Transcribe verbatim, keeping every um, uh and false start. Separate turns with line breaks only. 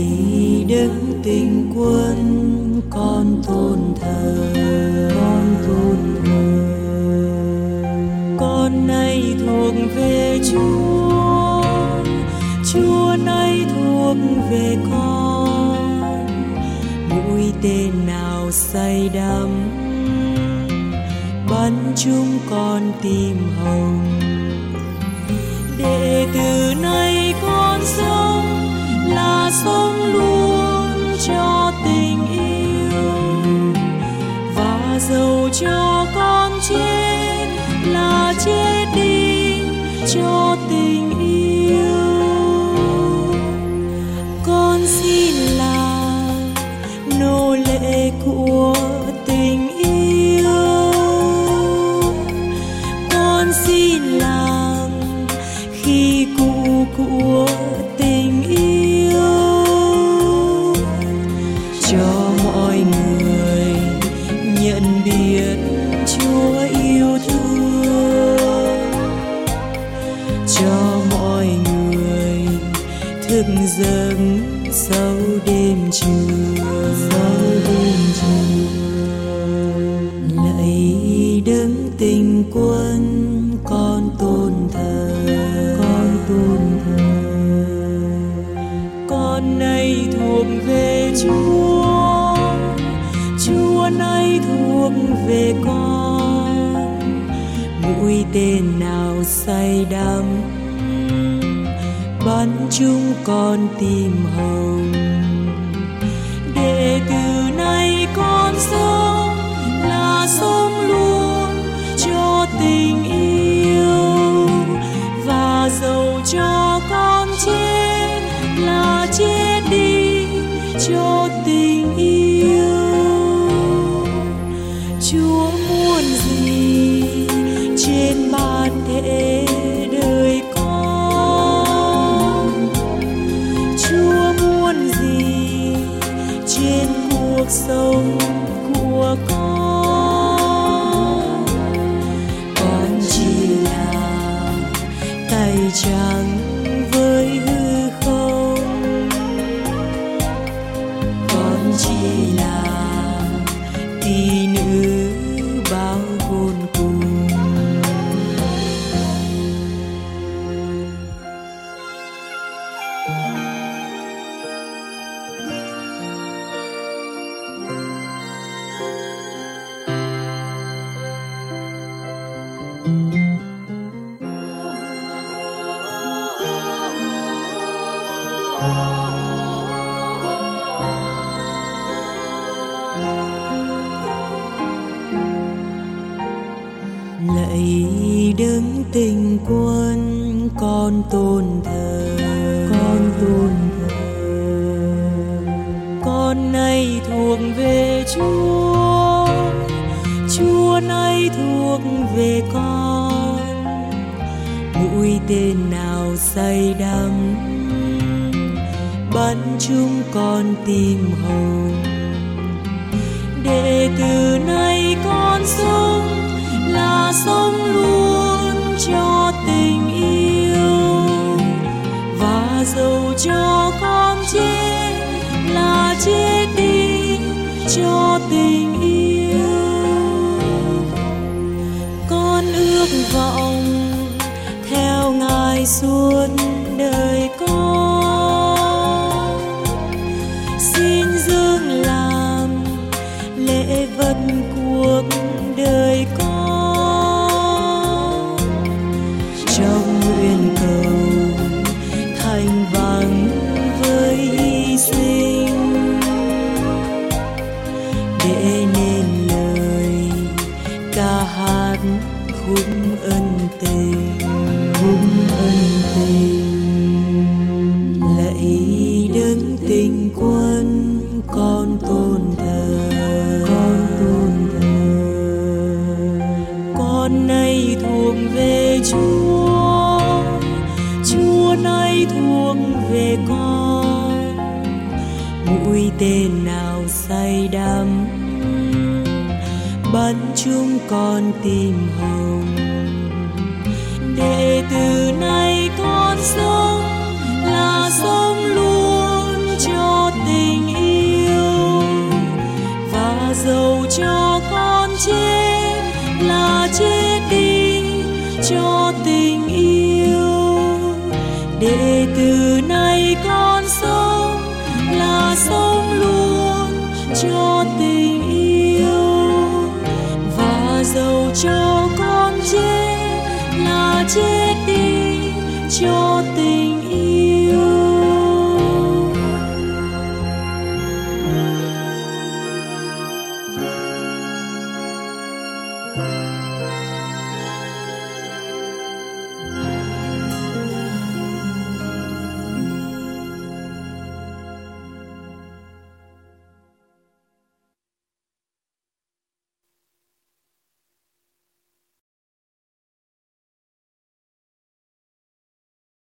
Đấng Tình Quân, con tôn thờ, con tôn thờ. Con nay thuộc về Chúa, Chúa nay thuộc về con. Mũi tên nào say đắm bắn chúng con tim hồng. Để từ nay con sống là sống luôn cho tình yêu, và dầu cho con chết là chết đi cho tình yêu. Con xin là nô lệ của tình yêu, con xin làm khi cụ của tình yêu, cho mọi người nhận biết Chúa yêu thương, cho mọi người thức giấc sau đêm trưa, sau đêm trưa. Lạy Đấng Tình Quân, con tôn thờ, con tôn thờ. Con nay thuộc về Chúa, Chúa nay thuộc về con. Mũi tên nào say đắm bắn chúng con tim hồng. Để từ nay con sống là sống luôn cho tình yêu, và dầu cho con chết là chết đi cho tình yêu. Chúa muốn gì trên bản thể đời con, Chúa muốn gì trên cuộc sống của con. Con chỉ là tay trắng với hư không, con chỉ là tỷ nữ bao hồn cùng. Lạy Đấng Tình Quân, con tôn thờ, con tôn thờ. Con nay thuộc về Chúa, Chúa nay thuộc về con. Mũi tên nào say đắm bắn chúng con tim hồng. Để từ nay con sống là sống luôn cho tình yêu, và dầu cho con chết là chết đi cho tình yêu. Con ước vọng theo Ngài suốt đời con, xin dâng làm lễ vật cuộc đời con. Trong nguyện cầu thành vang với hy sinh, để nên lời ca hát khúc ân tình, khúc ân tình. Lạy Đấng Tình Quân, con tôn thờ, con tôn thờ. Con nay thuộc về Chúa, Chúa nay thuộc về con. Mũi tên nào say đắm bắn chúng con tim hồng. Để từ nay con sống là sống luôn cho tình yêu. Để từ nay con sống là sống luôn cho tình yêu, và dẫu cho con chết là chết đi cho tình yêu.